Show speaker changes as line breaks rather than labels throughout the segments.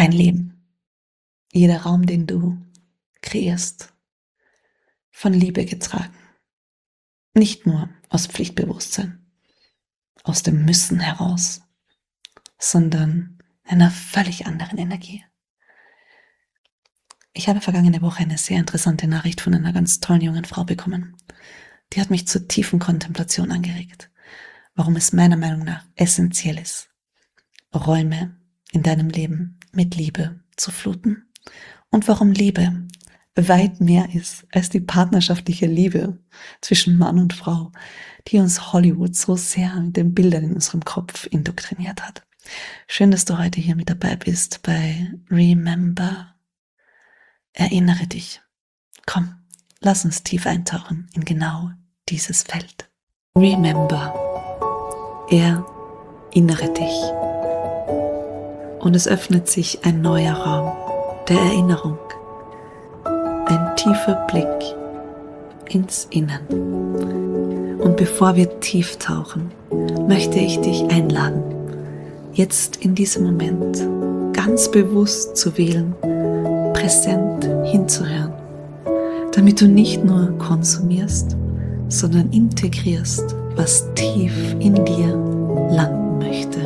dein Leben, jeder Raum, den du kreierst, von Liebe getragen. Nicht nur aus Pflichtbewusstsein, aus dem Müssen heraus, sondern einer völlig anderen Energie. Ich habe vergangene Woche eine sehr interessante Nachricht von einer ganz tollen jungen Frau bekommen. Die hat mich zur tiefen Kontemplation angeregt, warum es meiner Meinung nach essentiell ist, Räume in deinem Leben mit Liebe zu fluten und warum Liebe weit mehr ist als die partnerschaftliche Liebe zwischen Mann und Frau, die uns Hollywood so sehr mit den Bildern in unserem Kopf indoktriniert hat. Schön, dass du heute hier mit dabei bist bei Remember. Erinnere dich. Komm, lass uns tief eintauchen in genau dieses Feld. Remember. Erinnere dich. Und es öffnet sich ein neuer Raum der Erinnerung. Ein tiefer Blick ins Innen. Und bevor wir tief tauchen, möchte ich dich einladen, jetzt in diesem Moment ganz bewusst zu wählen, präsent hinzuhören, damit du nicht nur konsumierst, sondern integrierst, was tief in dir landen möchte.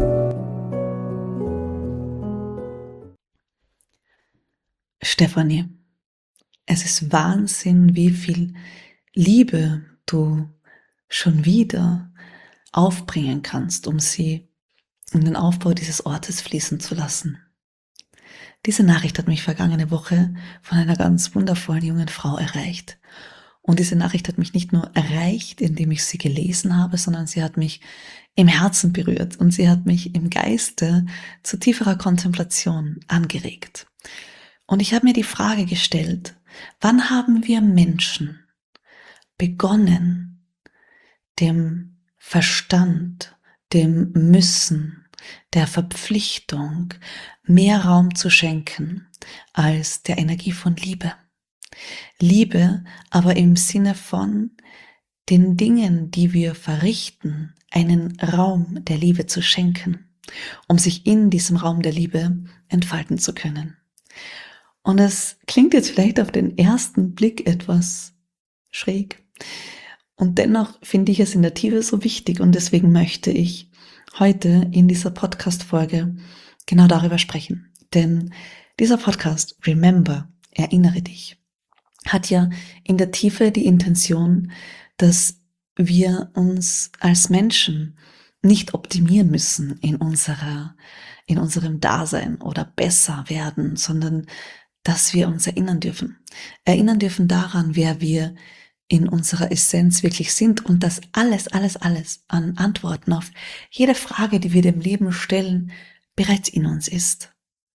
Stefanie, es ist Wahnsinn, wie viel Liebe du schon wieder aufbringen kannst, um sie in den Aufbau dieses Ortes fließen zu lassen. Diese Nachricht hat mich vergangene Woche von einer ganz wundervollen jungen Frau erreicht. Und diese Nachricht hat mich nicht nur erreicht, indem ich sie gelesen habe, sondern sie hat mich im Herzen berührt und sie hat mich im Geiste zu tieferer Kontemplation angeregt. Und ich habe mir die Frage gestellt, wann haben wir Menschen begonnen, dem Verstand, dem Müssen, der Verpflichtung mehr Raum zu schenken als der Energie von Liebe. Liebe aber im Sinne von den Dingen, die wir verrichten, einen Raum der Liebe zu schenken, um sich in diesem Raum der Liebe entfalten zu können. Und es klingt jetzt vielleicht auf den ersten Blick etwas schräg. Und dennoch finde ich es in der Tiefe so wichtig und deswegen möchte ich heute in dieser Podcast-Folge genau darüber sprechen. Denn dieser Podcast, Remember, erinnere dich, hat ja in der Tiefe die Intention, dass wir uns als Menschen nicht optimieren müssen in unserem Dasein oder besser werden, sondern dass wir uns erinnern dürfen. Erinnern dürfen daran, wer wir in unserer Essenz wirklich sind und dass alles an Antworten auf jede Frage, die wir dem Leben stellen, bereits in uns ist.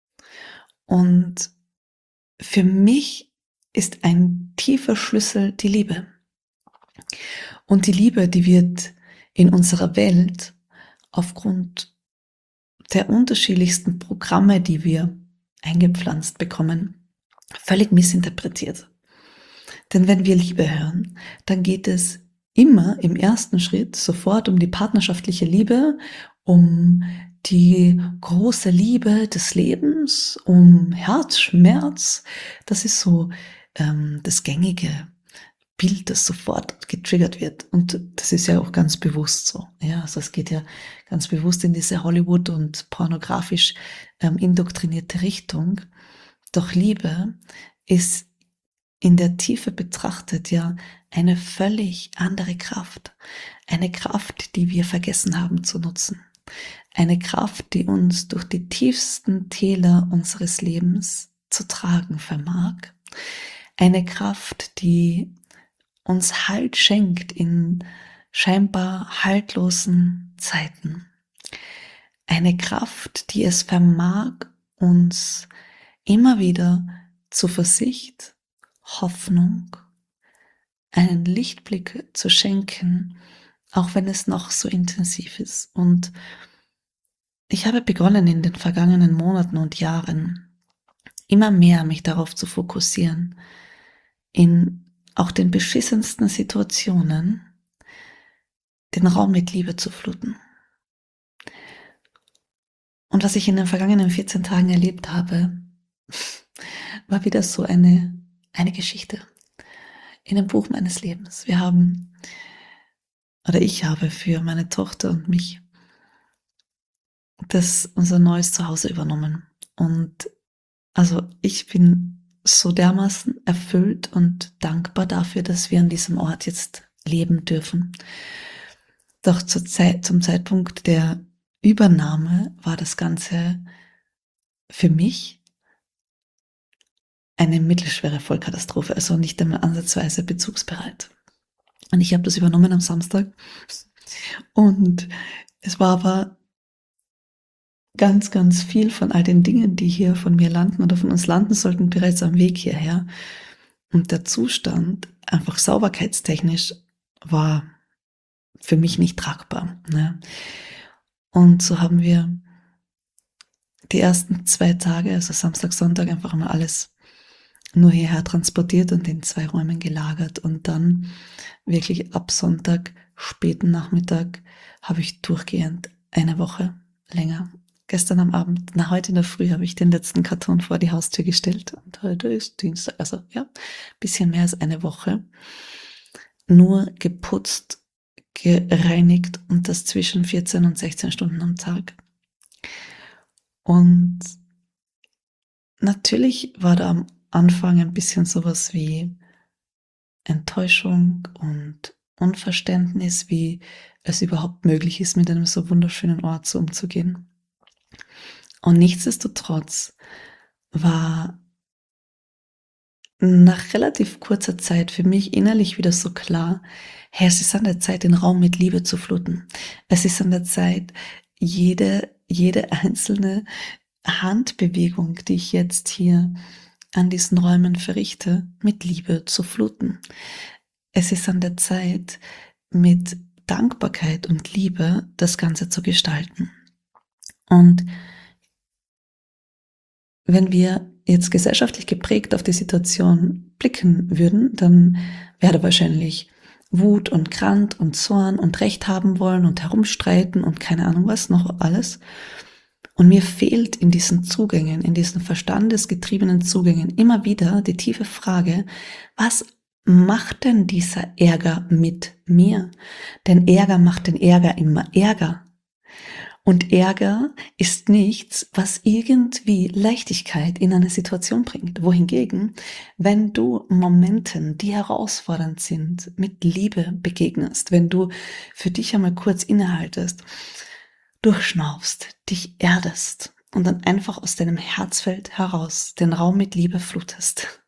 Und für mich ist ein tiefer Schlüssel die Liebe. Und die Liebe, die wird in unserer Welt aufgrund der unterschiedlichsten Programme, die wir eingepflanzt bekommen, völlig missinterpretiert. Denn wenn wir Liebe hören, dann geht es immer im ersten Schritt sofort um die partnerschaftliche Liebe, um die große Liebe des Lebens, um Herzschmerz. Das ist so das gängige Bild, das sofort getriggert wird. Und das ist ja auch ganz bewusst so. Ja, also es geht ja ganz bewusst in diese Hollywood- und pornografisch indoktrinierte Richtung. Doch Liebe ist in der Tiefe betrachtet ja eine völlig andere Kraft. Eine Kraft, die wir vergessen haben zu nutzen. Eine Kraft, die uns durch die tiefsten Täler unseres Lebens zu tragen vermag. Eine Kraft, die uns Halt schenkt in scheinbar haltlosen Zeiten. Eine Kraft, die es vermag, uns immer wieder Zuversicht, Hoffnung, einen Lichtblick zu schenken, auch wenn es noch so intensiv ist. Und ich habe begonnen in den vergangenen Monaten und Jahren immer mehr mich darauf zu fokussieren, in auch den beschissensten Situationen den Raum mit Liebe zu fluten. Und was ich in den vergangenen 14 Tagen erlebt habe, war wieder so eine Geschichte in dem Buch meines Lebens. Ich habe für meine Tochter und mich unser neues Zuhause übernommen. Und also ich bin so dermaßen erfüllt und dankbar dafür, dass wir an diesem Ort jetzt leben dürfen. Doch zum Zeitpunkt der Übernahme war das Ganze für mich eine mittelschwere Vollkatastrophe, also nicht einmal ansatzweise bezugsbereit. Und ich habe das übernommen am Samstag und es war aber ganz, ganz viel von all den Dingen, die hier von mir landen oder von uns landen sollten, bereits am Weg hierher. Und der Zustand, einfach sauberkeitstechnisch, war für mich nicht tragbar. Ne? Und so haben wir die ersten 2 Tage, also Samstag, Sonntag, einfach mal alles nur hierher transportiert und in 2 Räumen gelagert. Und dann wirklich ab Sonntag, späten Nachmittag, habe ich durchgehend eine Woche länger. Gestern am Abend, heute in der Früh habe ich den letzten Karton vor die Haustür gestellt. Und heute ist Dienstag, also ja, bisschen mehr als eine Woche. Nur geputzt, gereinigt und das zwischen 14 und 16 Stunden am Tag. Und natürlich war da am Anfang ein bisschen sowas wie Enttäuschung und Unverständnis, wie es überhaupt möglich ist, mit einem so wunderschönen Ort so umzugehen. Und nichtsdestotrotz war nach relativ kurzer Zeit für mich innerlich wieder so klar, hey, es ist an der Zeit, den Raum mit Liebe zu fluten. Es ist an der Zeit, jede einzelne Handbewegung, die ich jetzt hier an diesen Räumen verrichte, mit Liebe zu fluten. Es ist an der Zeit, mit Dankbarkeit und Liebe das Ganze zu gestalten. Und wenn wir jetzt gesellschaftlich geprägt auf die Situation blicken würden, dann wäre wahrscheinlich Wut und Grant und Zorn und Recht haben wollen und herumstreiten und keine Ahnung was noch alles. Und mir fehlt in diesen Zugängen, in diesen verstandesgetriebenen Zugängen immer wieder die tiefe Frage, was macht denn dieser Ärger mit mir? Denn Ärger macht den Ärger immer Ärger. Und Ärger ist nichts, was irgendwie Leichtigkeit in eine Situation bringt. Wohingegen, wenn du Momenten, die herausfordernd sind, mit Liebe begegnest, wenn du für dich einmal kurz innehaltest, durchschnaufst, dich erdest und dann einfach aus deinem Herzfeld heraus den Raum mit Liebe flutest,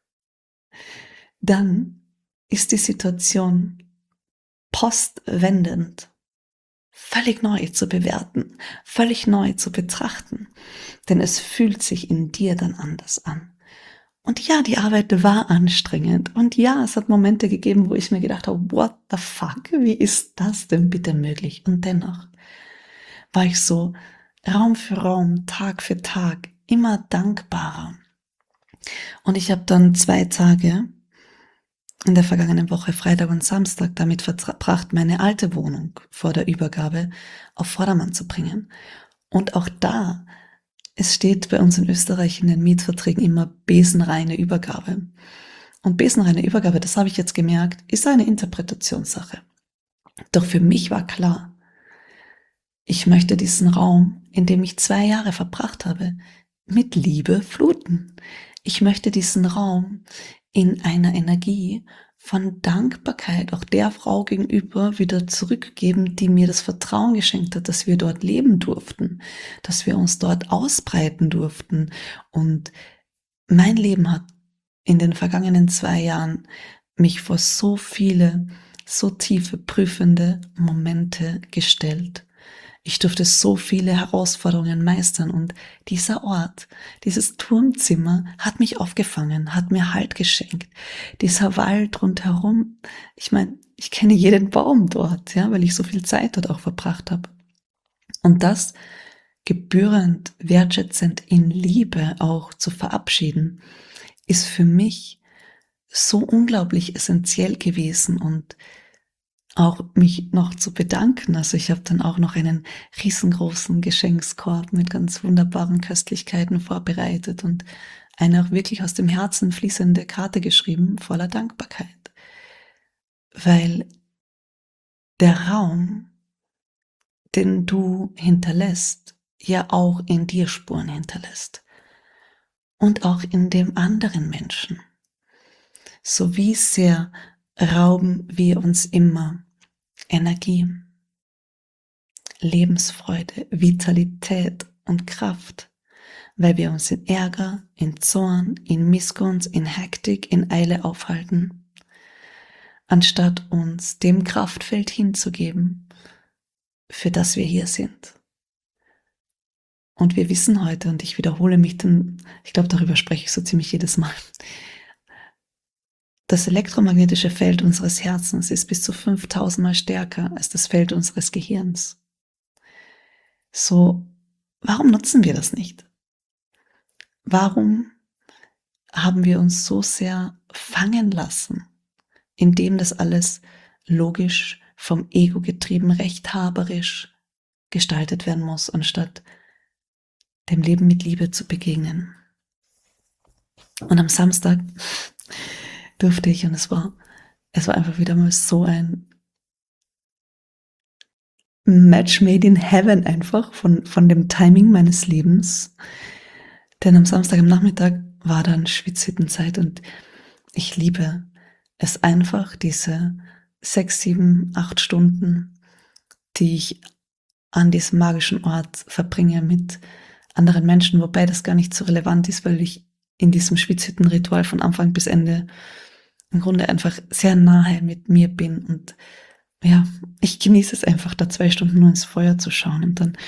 dann ist die Situation postwendend völlig neu zu bewerten, völlig neu zu betrachten, denn es fühlt sich in dir dann anders an. Und ja, die Arbeit war anstrengend und ja, es hat Momente gegeben, wo ich mir gedacht habe, what the fuck, wie ist das denn bitte möglich? Und dennoch war ich so Raum für Raum, Tag für Tag immer dankbarer. Und ich habe dann 2 Tage in der vergangenen Woche, Freitag und Samstag, damit verbracht, meine alte Wohnung vor der Übergabe auf Vordermann zu bringen. Und auch da, es steht bei uns in Österreich in den Mietverträgen immer besenreine Übergabe. Und besenreine Übergabe, das habe ich jetzt gemerkt, ist eine Interpretationssache. Doch für mich war klar, ich möchte diesen Raum, in dem ich 2 Jahre verbracht habe, mit Liebe fluten. Ich möchte diesen Raum in einer Energie von Dankbarkeit auch der Frau gegenüber wieder zurückgeben, die mir das Vertrauen geschenkt hat, dass wir dort leben durften, dass wir uns dort ausbreiten durften. Und mein Leben hat in den vergangenen 2 Jahren mich vor so viele, so tiefe, prüfende Momente gestellt. Ich durfte so viele Herausforderungen meistern und dieser Ort, dieses Turmzimmer hat mich aufgefangen, hat mir Halt geschenkt. Dieser Wald rundherum, ich meine, ich kenne jeden Baum dort, ja, weil ich so viel Zeit dort auch verbracht habe. Und das gebührend, wertschätzend in Liebe auch zu verabschieden, ist für mich so unglaublich essentiell gewesen und auch mich noch zu bedanken. Also ich habe dann auch noch einen riesengroßen Geschenkskorb mit ganz wunderbaren Köstlichkeiten vorbereitet und eine auch wirklich aus dem Herzen fließende Karte geschrieben, voller Dankbarkeit. Weil der Raum, den du hinterlässt, ja auch in dir Spuren hinterlässt. Und auch in dem anderen Menschen. So wie sehr rauben wir uns immer Energie, Lebensfreude, Vitalität und Kraft, weil wir uns in Ärger, in Zorn, in Missgunst, in Hektik, in Eile aufhalten, anstatt uns dem Kraftfeld hinzugeben, für das wir hier sind. Und wir wissen heute, und ich wiederhole mich, denn ich glaube, darüber spreche ich so ziemlich jedes Mal, das elektromagnetische Feld unseres Herzens ist bis zu 5000 Mal stärker als das Feld unseres Gehirns. So, warum nutzen wir das nicht? Warum haben wir uns so sehr fangen lassen, indem das alles logisch, vom Ego getrieben, rechthaberisch gestaltet werden muss, anstatt dem Leben mit Liebe zu begegnen? Und am Samstag durfte ich, und es war einfach wieder mal so ein Match made in heaven einfach von dem Timing meines Lebens. Denn am Samstag am Nachmittag war dann Schwitzhüttenzeit und ich liebe es einfach, diese 6, 7, 8 Stunden, die ich an diesem magischen Ort verbringe mit anderen Menschen, wobei das gar nicht so relevant ist, weil ich in diesem Schwitzhüttenritual von Anfang bis Ende im Grunde einfach sehr nahe mit mir bin und ja, ich genieße es einfach, da 2 Stunden nur ins Feuer zu schauen und dann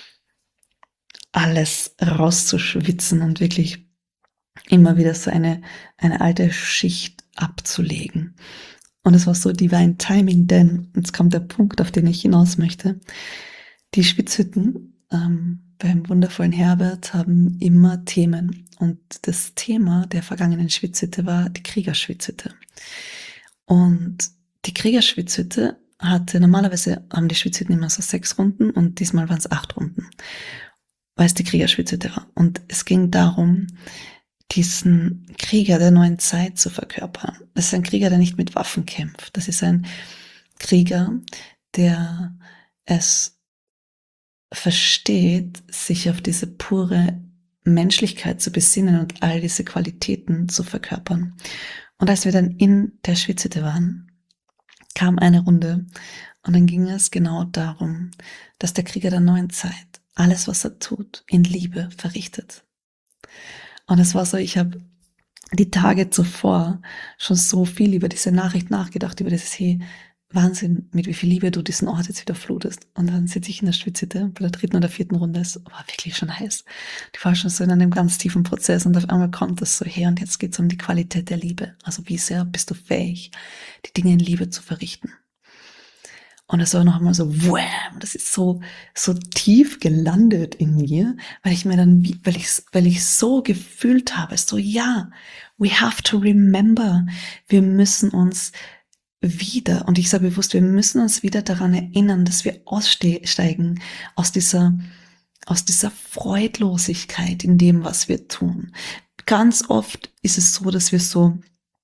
alles rauszuschwitzen und wirklich immer wieder so eine alte Schicht abzulegen. Und es war so divine Timing, denn jetzt kommt der Punkt, auf den ich hinaus möchte. Die Schwitzhütten beim wundervollen Herbert haben immer Themen. Und das Thema der vergangenen Schwitzhütte war die Kriegerschwitzhütte. Und die Kriegerschwitzhütte hatte, normalerweise haben die Schwitzhütten immer so 6 Runden und diesmal waren es 8 Runden, weil es die Kriegerschwitzhütte war. Und es ging darum, diesen Krieger der neuen Zeit zu verkörpern. Das ist ein Krieger, der nicht mit Waffen kämpft. Das ist ein Krieger, der es versteht, sich auf diese pure Menschlichkeit zu besinnen und all diese Qualitäten zu verkörpern. Und als wir dann in der Schwitzhütte waren, kam eine Runde und dann ging es genau darum, dass der Krieger der neuen Zeit alles, was er tut, in Liebe verrichtet. Und es war so, ich habe die Tage zuvor schon so viel über diese Nachricht nachgedacht, über dieses, hey, Wahnsinn, mit wie viel Liebe du diesen Ort jetzt wieder flutest. Und dann sitze ich in der Schwitzhütte bei der 3. oder 4. Runde, es war wirklich schon heiß. Die war schon so in einem ganz tiefen Prozess und auf einmal kommt das so her und jetzt geht es um die Qualität der Liebe. Also wie sehr bist du fähig, die Dinge in Liebe zu verrichten. Und es war noch einmal so, wham, das ist so tief gelandet in mir, weil ich mir dann, weil ich so gefühlt habe, so, ja, we have to remember, wir müssen uns wieder, und ich sage bewusst, wir müssen uns wieder daran erinnern, dass wir aussteigen aus dieser Freudlosigkeit in dem, was wir tun. Ganz oft ist es so, dass wir so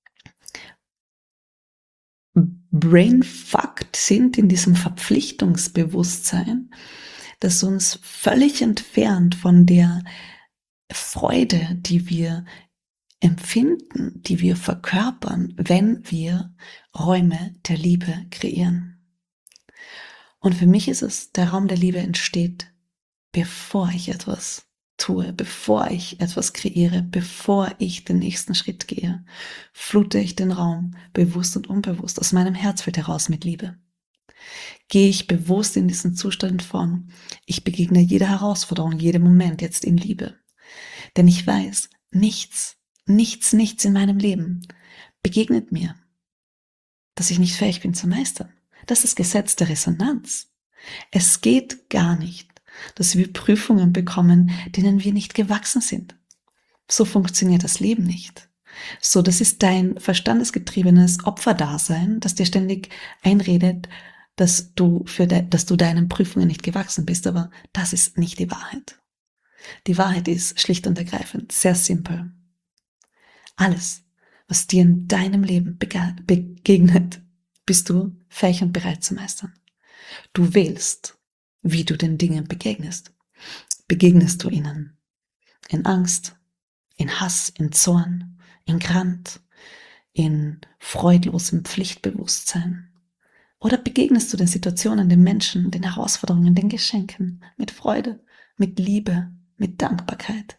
brainfucked sind in diesem Verpflichtungsbewusstsein, das uns völlig entfernt von der Freude, die wir empfinden, die wir verkörpern, wenn wir Räume der Liebe kreieren. Und für mich ist es, der Raum der Liebe entsteht, bevor ich etwas tue, bevor ich etwas kreiere, bevor ich den nächsten Schritt gehe, flute ich den Raum, bewusst und unbewusst, aus meinem Herzfeld heraus mit Liebe. Gehe ich bewusst in diesen Zustand von, ich begegne jeder Herausforderung, jedem Moment jetzt in Liebe. Denn ich weiß, nichts in meinem Leben begegnet mir, dass ich nicht fähig bin zu meistern. Das ist das Gesetz der Resonanz. Es geht gar nicht, dass wir Prüfungen bekommen, denen wir nicht gewachsen sind. So funktioniert das Leben nicht. So, das ist dein verstandesgetriebenes Opferdasein, das dir ständig einredet, dass du deinen Prüfungen nicht gewachsen bist, aber das ist nicht die Wahrheit. Die Wahrheit ist schlicht und ergreifend sehr simpel. Alles, was dir in deinem Leben begegnet, bist du fähig und bereit zu meistern. Du wählst, wie du den Dingen begegnest. Begegnest du ihnen in Angst, in Hass, in Zorn, in Grant, in freudlosem Pflichtbewusstsein? Oder begegnest du den Situationen, den Menschen, den Herausforderungen, den Geschenken mit Freude, mit Liebe, mit Dankbarkeit?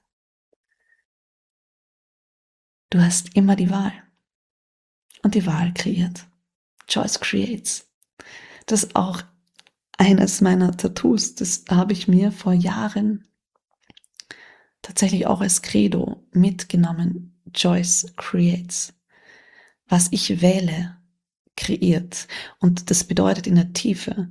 Du hast immer die Wahl. Und die Wahl kreiert. Choice creates. Das ist auch eines meiner Tattoos. Das habe ich mir vor Jahren tatsächlich auch als Credo mitgenommen. Choice creates. Was ich wähle, kreiert. Und das bedeutet in der Tiefe,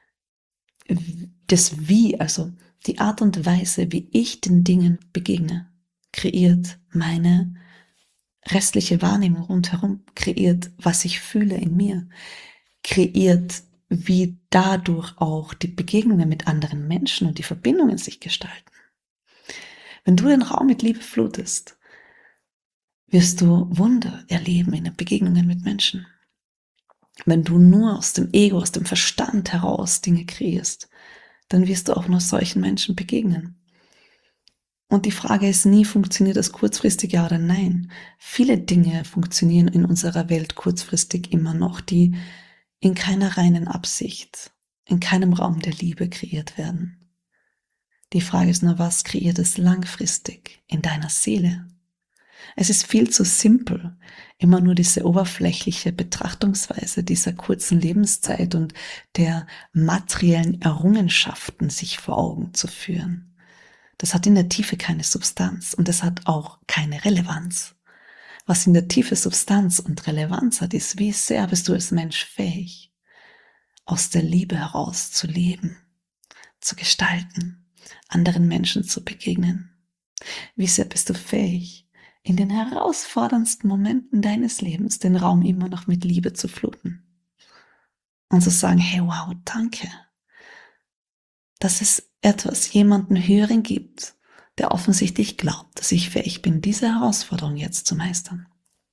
das Wie, also die Art und Weise, wie ich den Dingen begegne, kreiert meine restliche Wahrnehmung rundherum, kreiert, was ich fühle in mir, kreiert, wie dadurch auch die Begegnungen mit anderen Menschen und die Verbindungen sich gestalten. Wenn du den Raum mit Liebe flutest, wirst du Wunder erleben in den Begegnungen mit Menschen. Wenn du nur aus dem Ego, aus dem Verstand heraus Dinge kreierst, dann wirst du auch nur solchen Menschen begegnen. Und die Frage ist nie, funktioniert das kurzfristig, ja oder nein? Viele Dinge funktionieren in unserer Welt kurzfristig immer noch, die in keiner reinen Absicht, in keinem Raum der Liebe kreiert werden. Die Frage ist nur, was kreiert es langfristig in deiner Seele? Es ist viel zu simpel, immer nur diese oberflächliche Betrachtungsweise dieser kurzen Lebenszeit und der materiellen Errungenschaften sich vor Augen zu führen. Das hat in der Tiefe keine Substanz und es hat auch keine Relevanz. Was in der Tiefe Substanz und Relevanz hat, ist, wie sehr bist du als Mensch fähig, aus der Liebe heraus zu leben, zu gestalten, anderen Menschen zu begegnen. Wie sehr bist du fähig, in den herausforderndsten Momenten deines Lebens den Raum immer noch mit Liebe zu fluten und zu sagen, hey, wow, danke, dass es etwas, jemanden Höheren gibt, der offensichtlich glaubt, dass ich fähig bin, diese Herausforderung jetzt zu meistern.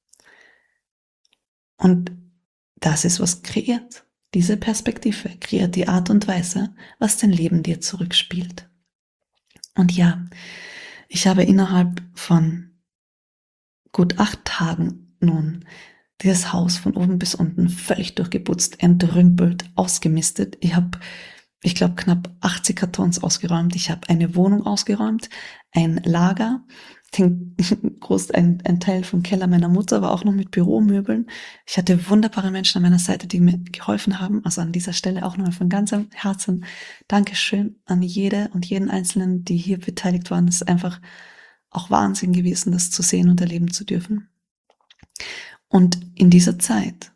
Und das ist, was kreiert. Diese Perspektive kreiert die Art und Weise, was dein Leben dir zurückspielt. Und ja, ich habe innerhalb von gut 8 Tagen nun dieses Haus von oben bis unten völlig durchgeputzt, entrümpelt, ausgemistet. Ich glaube, knapp 80 Kartons ausgeräumt. Ich habe eine Wohnung ausgeräumt, ein Lager, ein Teil vom Keller meiner Mutter, aber auch noch mit Büromöbeln. Ich hatte wunderbare Menschen an meiner Seite, die mir geholfen haben. Also an dieser Stelle auch nochmal von ganzem Herzen Dankeschön an jede und jeden Einzelnen, die hier beteiligt waren. Es ist einfach auch Wahnsinn gewesen, das zu sehen und erleben zu dürfen. Und in dieser Zeit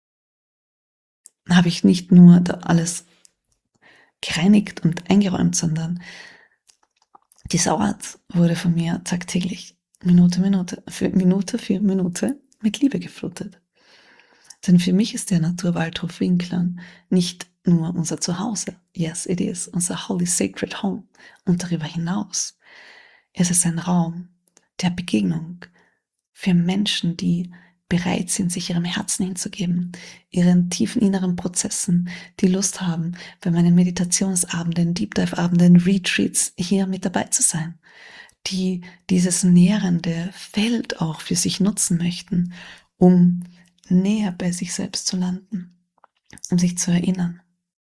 habe ich nicht nur da alles gereinigt und eingeräumt, sondern dieser Ort wurde von mir tagtäglich, Minute für Minute mit Liebe geflutet. Denn für mich ist der Naturwaldhof Winklern nicht nur unser Zuhause. Yes, it is, unser holy sacred home. Und darüber hinaus ist es ein Raum der Begegnung für Menschen, die bereit sind, sich ihrem Herzen hinzugeben, ihren tiefen inneren Prozessen, die Lust haben, bei meinen Meditationsabenden, Deep Dive Abenden, Retreats hier mit dabei zu sein, die dieses nährende Feld auch für sich nutzen möchten, um näher bei sich selbst zu landen, um sich zu erinnern,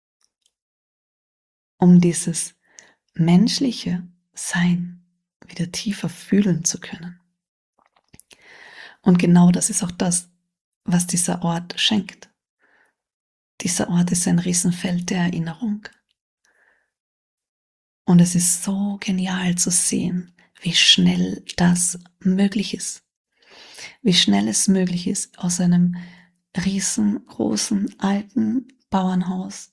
um dieses menschliche Sein wieder tiefer fühlen zu können. Und genau das ist auch das, was dieser Ort schenkt. Dieser Ort ist ein Riesenfeld der Erinnerung. Und es ist so genial zu sehen, wie schnell das möglich ist. Wie schnell es möglich ist, aus einem riesengroßen, alten Bauernhaus,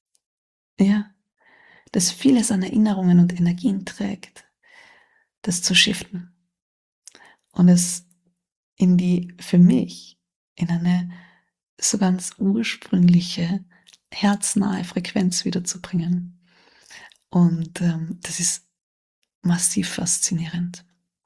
das vieles an Erinnerungen und Energien trägt, das zu shiften. Und es für mich, in eine so ganz ursprüngliche, herznahe Frequenz wiederzubringen. Und das ist massiv faszinierend.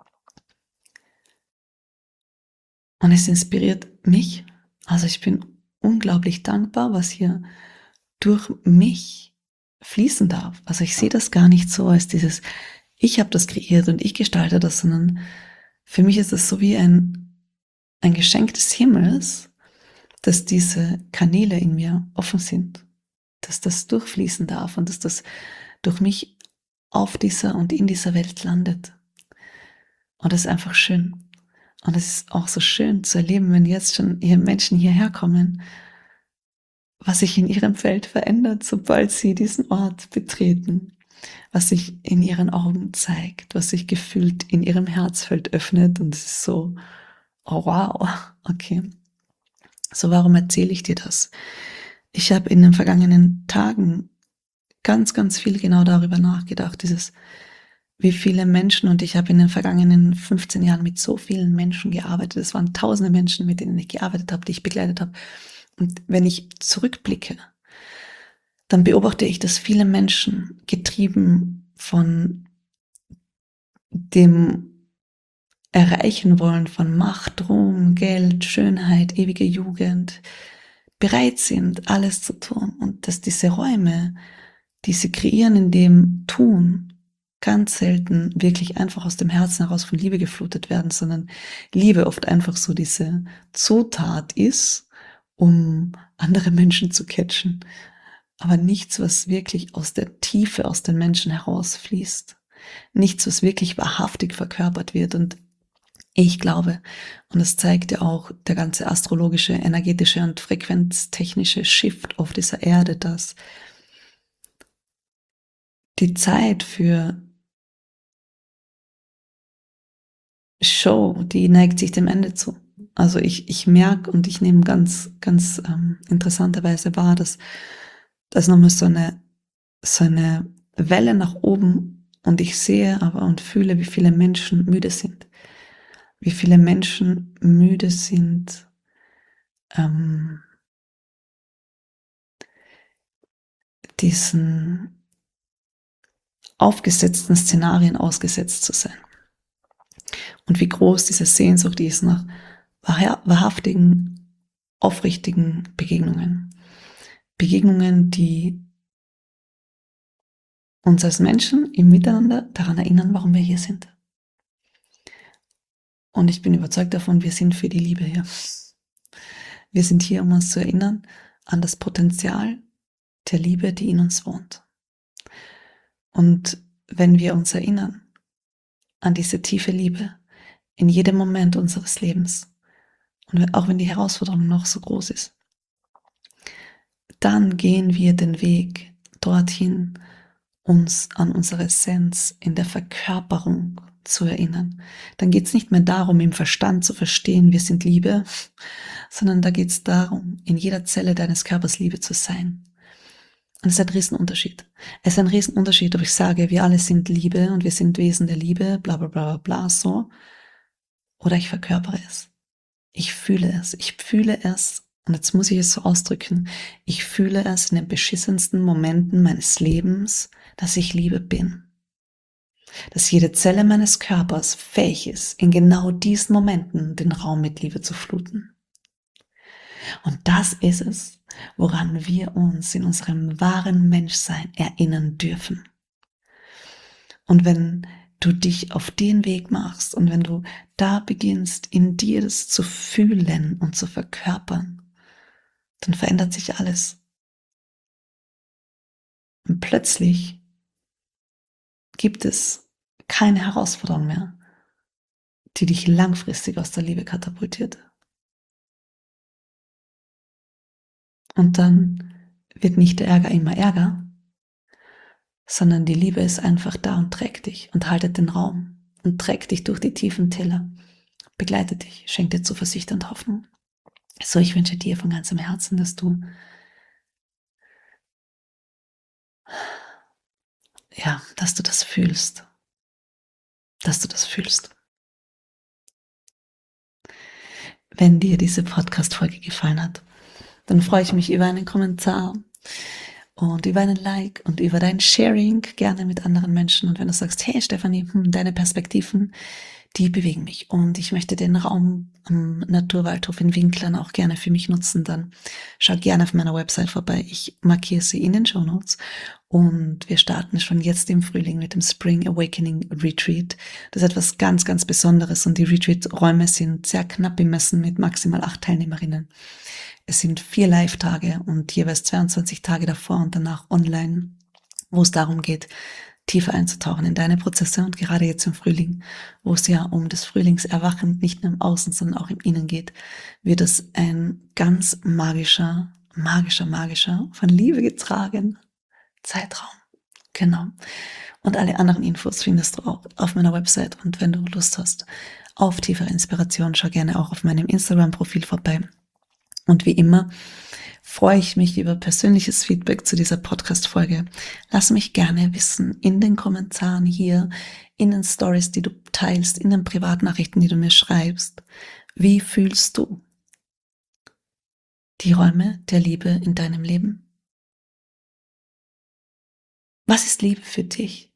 Und es inspiriert mich. Also ich bin unglaublich dankbar, was hier durch mich fließen darf. Also ich sehe das gar nicht so als dieses, ich habe das kreiert und ich gestalte das, sondern für mich ist es so wie ein Geschenk des Himmels, dass diese Kanäle in mir offen sind, dass das durchfließen darf und dass das durch mich auf dieser und in dieser Welt landet. Und das ist einfach schön. Und es ist auch so schön zu erleben, wenn jetzt schon hier Menschen hierher kommen, was sich in ihrem Feld verändert, sobald sie diesen Ort betreten, was sich in ihren Augen zeigt, was sich gefühlt in ihrem Herzfeld öffnet. Und es ist so, oh wow, okay. So, warum erzähle ich dir das? Ich habe in den vergangenen Tagen ganz, ganz viel genau darüber nachgedacht, wie viele Menschen, und ich habe in den vergangenen 15 Jahren mit so vielen Menschen gearbeitet. Es waren tausende Menschen, mit denen ich gearbeitet habe, die ich begleitet habe. Und wenn ich zurückblicke, dann beobachte ich, dass viele Menschen getrieben von dem Erreichen wollen von Macht, Ruhm, Geld, Schönheit, ewige Jugend, bereit sind, alles zu tun, und dass diese Räume, die sie kreieren in dem Tun, ganz selten wirklich einfach aus dem Herzen heraus von Liebe geflutet werden, sondern Liebe oft einfach so diese Zutat ist, um andere Menschen zu catchen, aber nichts, was wirklich aus der Tiefe aus den Menschen herausfließt. Nichts, was wirklich wahrhaftig verkörpert wird. Und ich glaube, und das zeigt ja auch der ganze astrologische, energetische und frequenztechnische Shift auf dieser Erde, dass die Zeit für Show, die neigt sich dem Ende zu. Also ich merke und ich nehme ganz interessanterweise wahr, dass das nochmal so eine Welle nach oben, und ich sehe aber und fühle, wie viele Menschen müde sind. Wie viele Menschen müde sind, ähm, diesen aufgesetzten Szenarien ausgesetzt zu sein. Und wie groß diese Sehnsucht ist nach wahrhaftigen, aufrichtigen Begegnungen. Begegnungen, die uns als Menschen im Miteinander daran erinnern, warum wir hier sind. Und ich bin überzeugt davon, wir sind für die Liebe hier. Wir sind hier, um uns zu erinnern an das Potenzial der Liebe, die in uns wohnt. Und wenn wir uns erinnern an diese tiefe Liebe in jedem Moment unseres Lebens, und auch wenn die Herausforderung noch so groß ist, dann gehen wir den Weg dorthin, uns an unsere Essenz in der Verkörperung zu erinnern. Dann geht es nicht mehr darum, im Verstand zu verstehen, wir sind Liebe, sondern da geht es darum, in jeder Zelle deines Körpers Liebe zu sein. Und es ist ein Riesenunterschied. Es ist ein Riesenunterschied, ob ich sage, wir alle sind Liebe und wir sind Wesen der Liebe, bla bla bla bla, so, oder ich verkörpere es. Ich fühle es. Ich fühle es, und jetzt muss ich es so ausdrücken, ich fühle es in den beschissensten Momenten meines Lebens, dass ich Liebe bin. Dass jede Zelle meines Körpers fähig ist, in genau diesen Momenten den Raum mit Liebe zu fluten. Und das ist es, woran wir uns in unserem wahren Menschsein erinnern dürfen. Und wenn du dich auf den Weg machst und wenn du da beginnst, in dir das zu fühlen und zu verkörpern, dann verändert sich alles. Und plötzlich gibt es keine Herausforderung mehr, die dich langfristig aus der Liebe katapultiert. Und dann wird nicht der Ärger immer Ärger, sondern die Liebe ist einfach da und trägt dich und haltet den Raum und trägt dich durch die tiefen Täler, begleitet dich, schenkt dir Zuversicht und Hoffnung. So, ich wünsche dir von ganzem Herzen, dass du das fühlst, dass du das fühlst. wenn dir diese Podcast-Folge gefallen hat. Dann freue ich mich über einen Kommentar und über einen Like und über dein Sharing gerne mit anderen Menschen. Und wenn du sagst, hey Stefanie, deine Perspektiven, die bewegen mich und ich möchte den Raum am Naturwaldhof in Winklern auch gerne für mich nutzen, dann schau gerne auf meiner Website vorbei. Ich markiere sie in den Shownotes und wir starten schon jetzt im Frühling mit dem Spring Awakening Retreat. Das ist etwas ganz, ganz Besonderes und die Retreat-Räume sind sehr knapp bemessen mit maximal 8 Teilnehmerinnen. Es sind 4 Live-Tage und jeweils 22 Tage davor und danach online, wo es darum geht, tiefer einzutauchen in deine Prozesse und gerade jetzt im Frühling, wo es ja um das Frühlingserwachen nicht nur im Außen, sondern auch im Innen geht, wird es ein ganz magischer, von Liebe getragen Zeitraum. Genau. Und alle anderen Infos findest du auch auf meiner Website und wenn du Lust hast auf tiefere Inspiration, schau gerne auch auf meinem Instagram-Profil vorbei. Und wie immer freue ich mich über persönliches Feedback zu dieser Podcast-Folge. Lass mich gerne wissen in den Kommentaren hier, in den Stories, die du teilst, in den Privatnachrichten, die du mir schreibst. Wie fühlst du die Räume der Liebe in deinem Leben? Was ist Liebe für dich?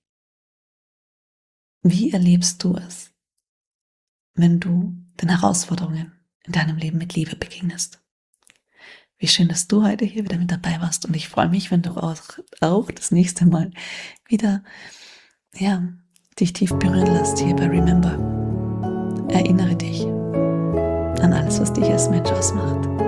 Wie erlebst du es, wenn du den Herausforderungen in deinem Leben mit Liebe begegnest? Wie schön, dass du heute hier wieder mit dabei warst und ich freue mich, wenn du auch das nächste Mal wieder, dich tief berühren lässt hier bei Remember. Erinnere dich an alles, was dich als Mensch ausmacht.